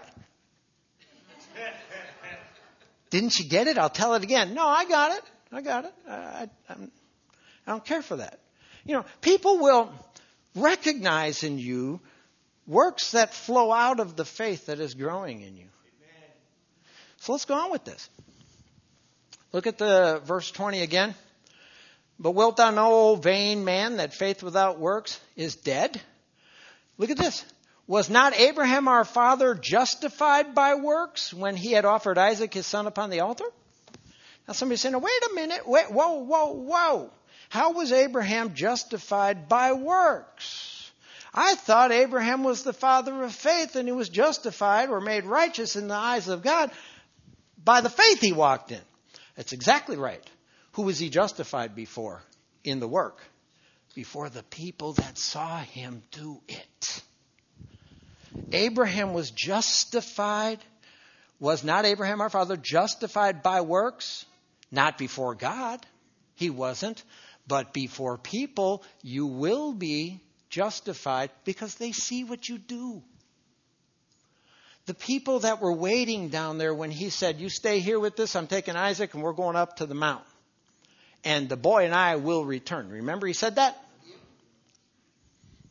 S1: didn't you get it? I'll tell it again. No, I got it. I got it. I, I, I'm, I don't care for that. You know, people will recognize in you works that flow out of the faith that is growing in you. Amen. So let's go on with this. Look at the verse twenty again. But wilt thou know, O vain man, that faith without works is dead? Look at this. Was not Abraham our father justified by works when he had offered Isaac his son upon the altar? Now somebody's saying, wait a minute. Wait, whoa, whoa, whoa. How was Abraham justified by works? I thought Abraham was the father of faith and he was justified or made righteous in the eyes of God by the faith he walked in. That's exactly right. Who was he justified before in the work? Before the people that saw him do it. Abraham was justified. Was not Abraham our father justified by works? Not before God. He wasn't. But before people, you will be justified because they see what you do. The people that were waiting down there when he said, you stay here with this, I'm taking Isaac and we're going up to the mountain. And the boy and I will return. Remember he said that?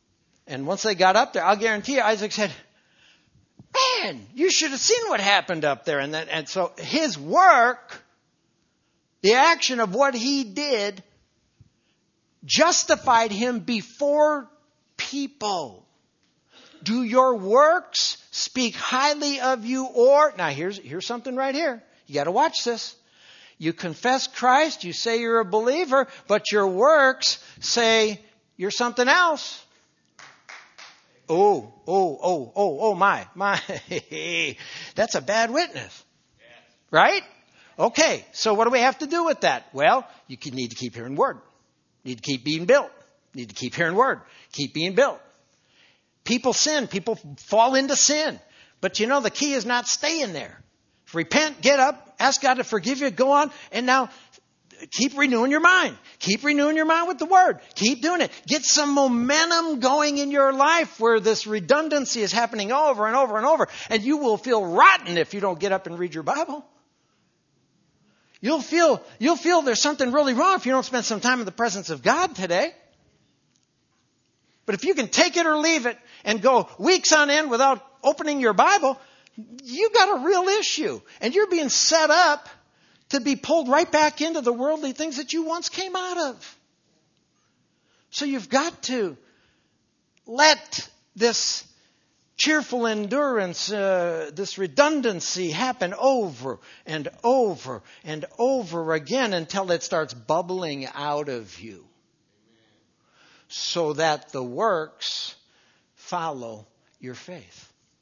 S1: And once they got up there, I'll guarantee you, Isaac said, man, you should have seen what happened up there. And then, and so his work, the action of what he did, justified him before people. Do your works speak highly of you? Or, now here's, here's something right here. You got to watch this. You confess Christ, you say you're a believer, but your works say you're something else. Oh, oh, oh, oh, oh my, my. That's a bad witness. Right? Okay, so what do we have to do with that? Well, you need to keep hearing word. You need to keep being built. You need to keep hearing word. Keep being built. People sin. People fall into sin. But you know, the key is not staying there. Repent, get up, ask God to forgive you, go on, and now keep renewing your mind. Keep renewing your mind with the Word. Keep doing it. Get some momentum going in your life where this redundancy is happening over and over and over, and you will feel rotten if you don't get up and read your Bible. You'll feel, you'll feel there's something really wrong if you don't spend some time in the presence of God today. But if you can take it or leave it and go weeks on end without opening your Bible, you got a real issue. And you're being set up to be pulled right back into the worldly things that you once came out of. So you've got to let this cheerful endurance, uh, this redundancy happen over and over and over again until it starts bubbling out of you. So that the works follow your faith.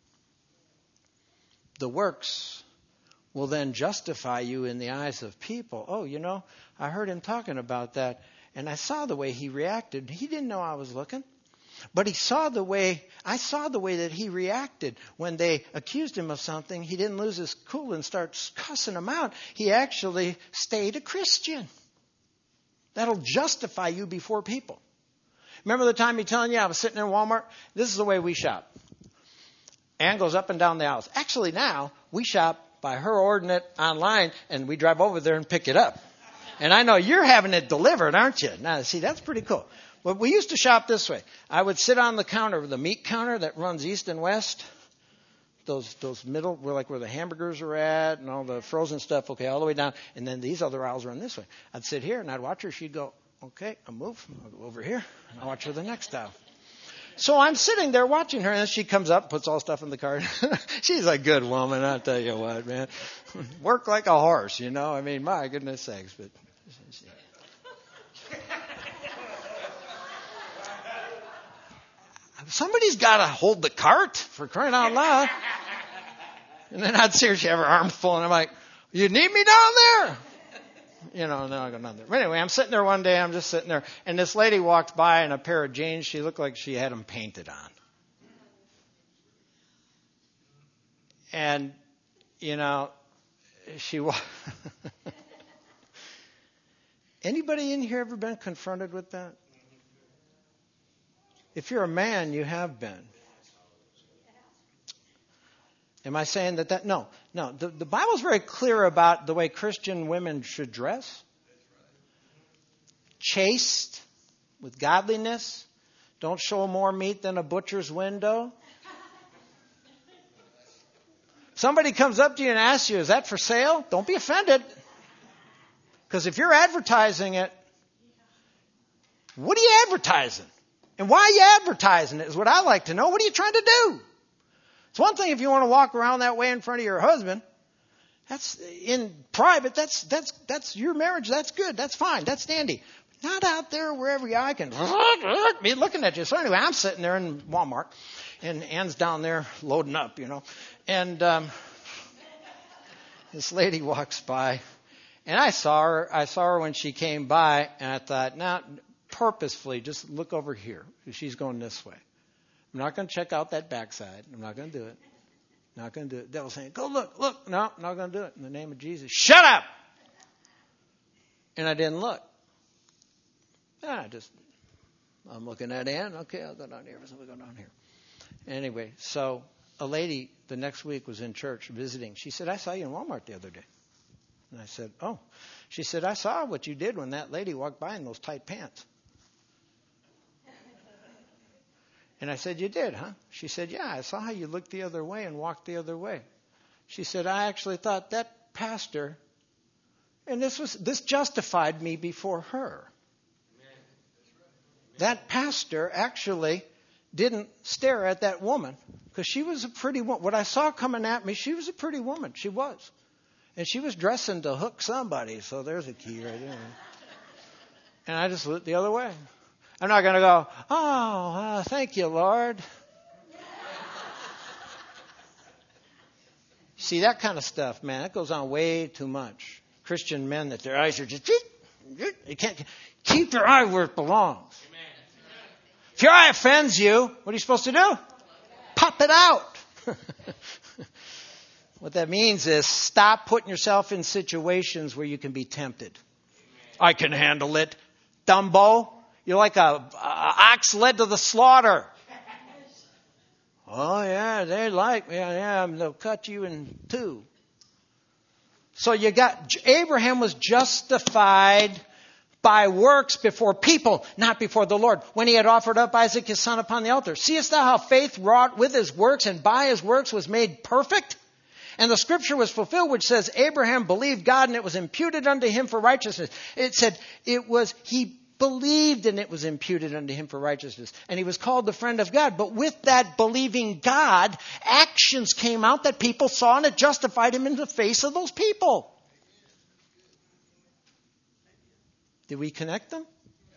S1: The works will then justify you in the eyes of people. Oh, you know, I heard him talking about that, and I saw the way he reacted. He didn't know I was looking, but he saw the way, I saw the way that he reacted when they accused him of something. He didn't lose his cool and start cussing them out. He actually stayed a Christian. That'll justify you before people. Remember the time he's telling you I was sitting in Walmart? This is the way we shop. Ann goes up and down the aisles. Actually, now we shop by her ordering it online, and we drive over there and pick it up. And I know you're having it delivered, aren't you? Now, see, that's pretty cool. But we used to shop this way. I would sit on the counter, the meat counter that runs east and west. Those those middle, where like where the hamburgers are at and all the frozen stuff, okay, all the way down. And then these other aisles run this way. I'd sit here and I'd watch her. She'd go, okay, I'll move. I'll go over here. And I'll watch her the next aisle. So I'm sitting there watching her, and she comes up, puts all stuff in the cart. She's a good woman, I'll tell you what, man. Work like a horse, you know. I mean, my goodness sakes. But somebody's got to hold the cart, for crying out loud. And then I'd see her, she have her arms full, and I'm like, you need me down there? You know, and then I go down there. But anyway, I'm sitting there one day, I'm just sitting there, and this lady walked by in a pair of jeans. She looked like she had them painted on. And, you know, she wa- Anybody in here ever been confronted with that? If you're a man, you have been. Am I saying that that? No, no. The, the Bible's very clear about the way Christian women should dress. Chaste, with godliness. Don't show more meat than a butcher's window. Somebody comes up to you and asks you, is that for sale? Don't be offended. Because if you're advertising it, what are you advertising? And why are you advertising it is what I like to know. What are you trying to do? It's one thing if you want to walk around that way in front of your husband. That's in private. That's that's that's your marriage. That's good. That's fine. That's dandy. Not out there where every eye can be looking at you. So anyway, I'm sitting there in Walmart, and Ann's down there loading up, you know, and um, this lady walks by, and I saw her. I saw her when she came by, and I thought, now purposefully, just look over here. She's going this way. I'm not going to check out that backside. I'm not going to do it. Not going to do it. The devil's saying, go look, look. No, I'm not going to do it. In the name of Jesus, shut up. And I didn't look. I just, I'm looking at Ann. Okay, I'll go down here. So we'll go down here. Anyway, so a lady the next week was in church visiting. She said, I saw you in Walmart the other day. And I said, oh. She said, I saw what you did when that lady walked by in those tight pants. And I said, you did, huh? She said, yeah, I saw how you looked the other way and walked the other way. She said, I actually thought that pastor, and this was this justified me before her. That pastor actually didn't stare at that woman because she was a pretty woman. What I saw coming at me, she was a pretty woman. She was. And she was dressing to hook somebody. So there's a key right there. And I just looked the other way. I'm not going to go, oh, uh, thank you, Lord. See, that kind of stuff, man, that goes on way too much. Christian men that their eyes are just, you can't keep your eye where it belongs. If your eye offends you, what are you supposed to do? Pop it out. What that means is stop putting yourself in situations where you can be tempted. I can handle it. Dumbo, you're like a, a ox led to the slaughter. Oh, yeah, they like me. Yeah, they'll cut you in two. So you got, Abraham was justified by works before people, not before the Lord, when he had offered up Isaac his son upon the altar. Seest thou how faith wrought with his works, and by his works was made perfect? And the scripture was fulfilled, which says, Abraham believed God, and it was imputed unto him for righteousness. It said, it was, he believed, and it was imputed unto him for righteousness. And he was called the friend of God. But with that believing God, actions came out that people saw, and it justified him in the face of those people. Did we connect them?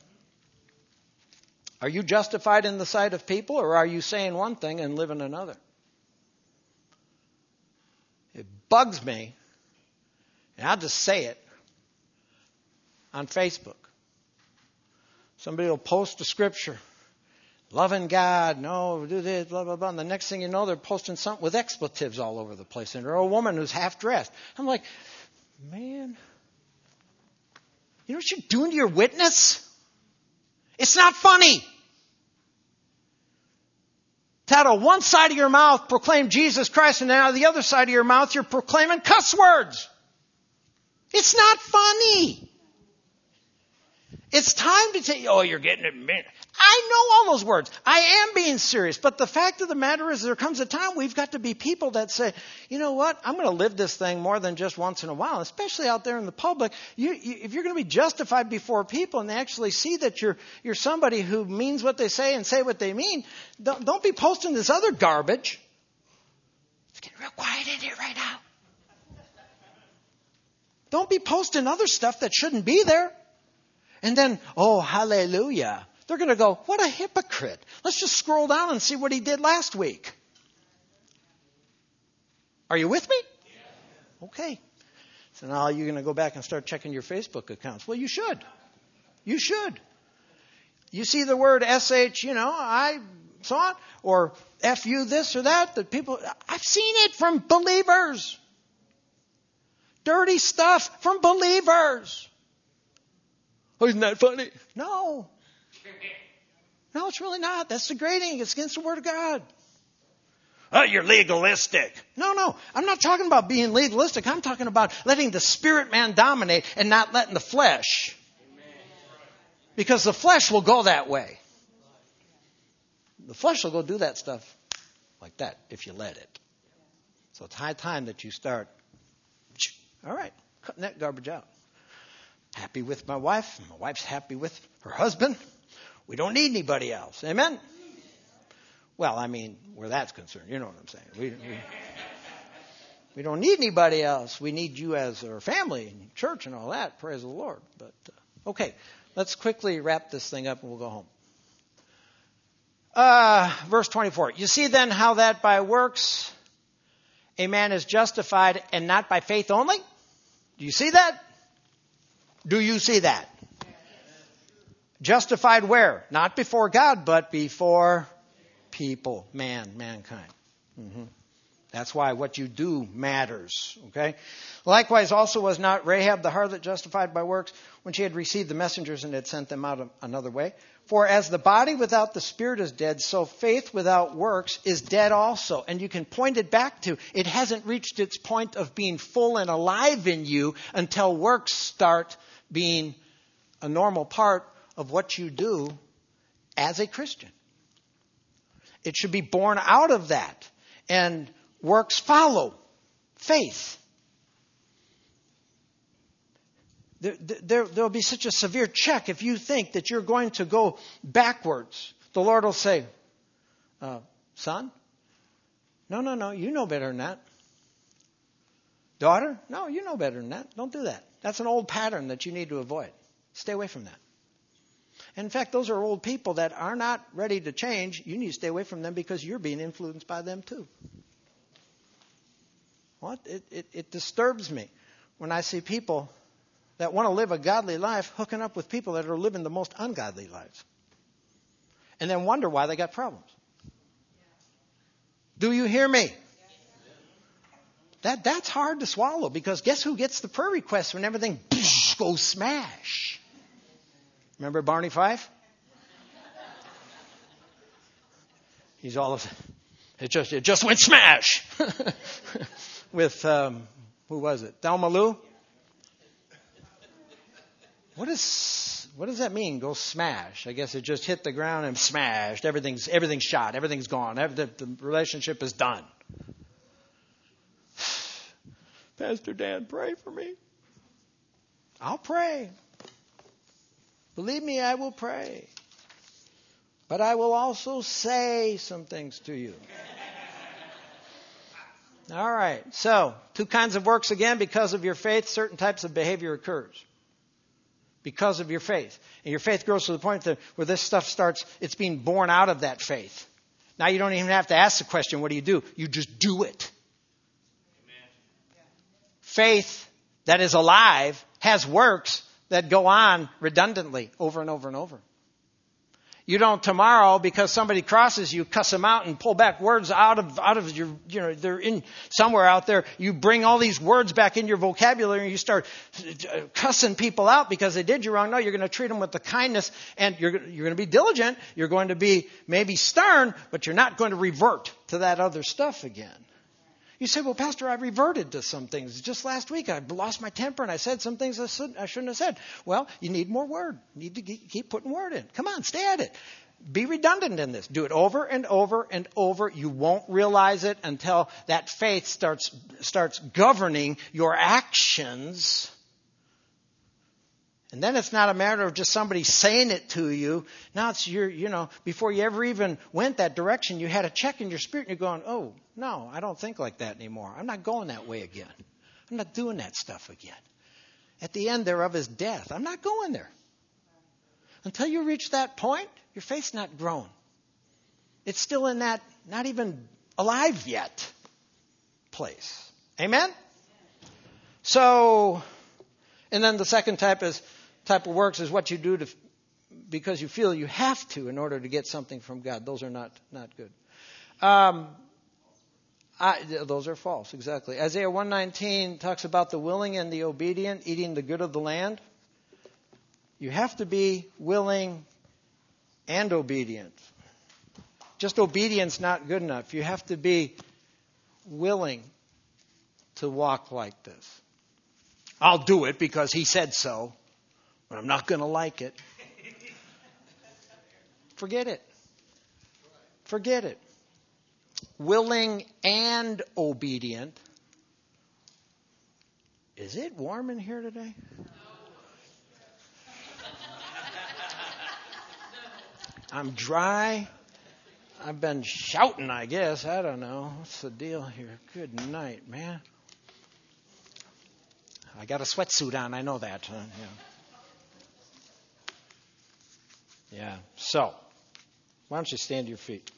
S1: Are you justified in the sight of people, or are you saying one thing and living another? It bugs me, and I'll just say it, on Facebook. Somebody will post a scripture, loving God, no, do this, blah, blah, blah. And the next thing you know, they're posting something with expletives all over the place. And they're a woman who's half dressed. I'm like, man, you know what you're doing to your witness? It's not funny. To out of one side of your mouth proclaim Jesus Christ, and out of the other side of your mouth you're proclaiming cuss words. It's not funny. It's time to say, oh, you're getting it. I know all those words. I am being serious. But the fact of the matter is there comes a time we've got to be people that say, you know what? I'm going to live this thing more than just once in a while, especially out there in the public. You, you, if you're going to be justified before people and they actually see that you're you're somebody who means what they say and say what they mean, don't, don't be posting this other garbage. It's getting real quiet in here right now. Don't be posting other stuff that shouldn't be there. And then, oh, hallelujah. They're going to go, what a hypocrite. Let's just scroll down and see what he did last week. Are you with me? Okay. So now you're going to go back and start checking your Facebook accounts. Well, you should. You should. You see the word S H, you know, I saw it, or F U this or that, that people, I've seen it from believers. Dirty stuff from believers. Oh, isn't that funny? No. No, it's really not. That's degrading. It's against the Word of God. Oh, you're legalistic. No, no. I'm not talking about being legalistic. I'm talking about letting the spirit man dominate and not letting the flesh. Because the flesh will go that way. The flesh will go do that stuff like that if you let it. So it's high time that you start, all right, cutting that garbage out. Happy with my wife. My wife's happy with her husband. We don't need anybody else. Amen? Well, I mean, where that's concerned. You know what I'm saying. We, we, we don't need anybody else. We need you as our family and church and all that. Praise the Lord. But uh, okay, let's quickly wrap this thing up and we'll go home. Uh, verse twenty-four. You see then how that by works a man is justified and not by faith only? Do you see that? Do you see that? Justified where? Not before God, but before people, man, mankind. Mm-hmm. That's why what you do matters. Okay. Likewise, also was not Rahab the harlot justified by works when she had received the messengers and had sent them out another way? For as the body without the spirit is dead, so faith without works is dead also. And you can point it back to it hasn't reached its point of being full and alive in you until works start being a normal part of what you do as a Christian. It should be born out of that. And works follow faith. There, there, there'll be such a severe check if you think that you're going to go backwards. The Lord will say, uh, son, no, no, no, you know better than that. Daughter, no, you know better than that. Don't do that. That's an old pattern that you need to avoid. Stay away from that. And in fact, those are old people that are not ready to change. You need to stay away from them because you're being influenced by them too. What? It, it, it disturbs me when I see people that want to live a godly life hooking up with people that are living the most ungodly lives. And then wonder why they got problems. Do you hear me? That That's hard to swallow because guess who gets the prayer requests when everything goes smash? Remember Barney Fife? He's all of it just it just went smash with um, who was it? Thelma Lou? What is what does that mean? Go smash? I guess it just hit the ground and smashed. Everything's everything's shot. Everything's gone. The, the relationship is done. Pastor Dan, pray for me. I'll pray. Believe me, I will pray. But I will also say some things to you. All right. So, two kinds of works again. Because of your faith, certain types of behavior occurs. Because of your faith. And your faith grows to the point that where this stuff starts, it's being born out of that faith. Now you don't even have to ask the question, what do you do? You just do it. Amen. Faith that is alive has works that go on redundantly over and over and over. You don't tomorrow, because somebody crosses you, cuss them out and pull back words out of out of your, you know, they're in somewhere out there. You bring all these words back in your vocabulary and you start cussing people out because they did you wrong. No, you're going to treat them with the kindness and you're you're going to be diligent. You're going to be maybe stern, but you're not going to revert to that other stuff again. You say, well, Pastor, I reverted to some things. Just last week, I lost my temper and I said some things I shouldn't have said. Well, you need more word. You need to keep putting word in. Come on, stay at it. Be redundant in this. Do it over and over and over. You won't realize it until that faith starts starts governing your actions. And then it's not a matter of just somebody saying it to you. Now it's your, you know, before you ever even went that direction, you had a check in your spirit and you're going, oh, no, I don't think like that anymore. I'm not going that way again. I'm not doing that stuff again. At the end thereof is death. I'm not going there. Until you reach that point, your faith's not grown. It's still in that not even alive yet place. Amen? So, and then the second type is type of works is what you do to, because you feel you have to in order to get something from God. Those are not not good. Um, I, those are false, exactly. Isaiah one nineteen talks about the willing and the obedient eating the good of the land. You have to be willing and obedient. Just obedience not good enough. You have to be willing to walk like this. I'll do it because he said so, but I'm not going to like it. Forget it. Forget it. Willing and obedient. Is it warm in here today? I'm dry. I've been shouting, I guess. I don't know. What's the deal here? Good night, man. I got a sweatsuit on. I know that. Huh? Yeah. Yeah. So, why don't you stand to your feet?